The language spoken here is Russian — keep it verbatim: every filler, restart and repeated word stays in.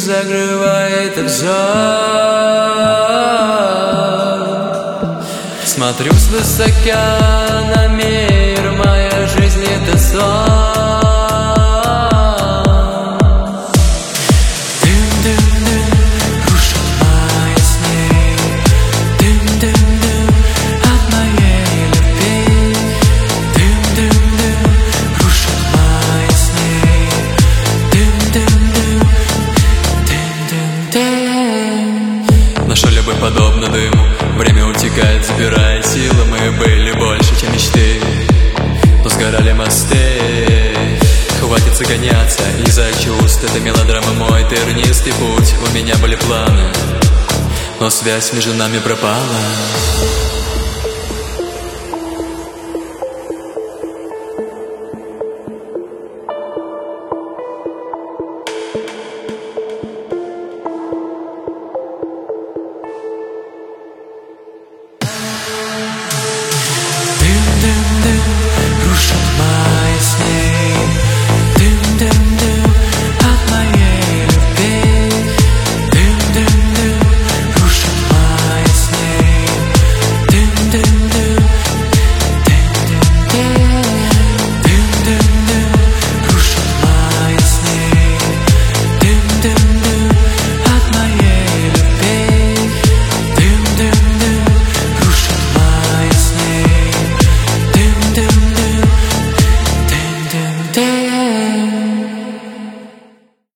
закрывает обзор. Смотрю свысока на мир, моя жизнь это сон. Дым-дым-дым кружит мои сны, дым-дым-дым от моей любви. Дым-дым-дым кружит мои сны, дым-дым-дым, дым-дым-дым. Наша любовь подобна дыму, время утекает, забирая силы. Мы были больше, чем мечты, но сгорали мосты. Хватит загоняться из-за чувств, это мелодрама, мой тернистый путь. У меня были планы, но связь между нами пропала.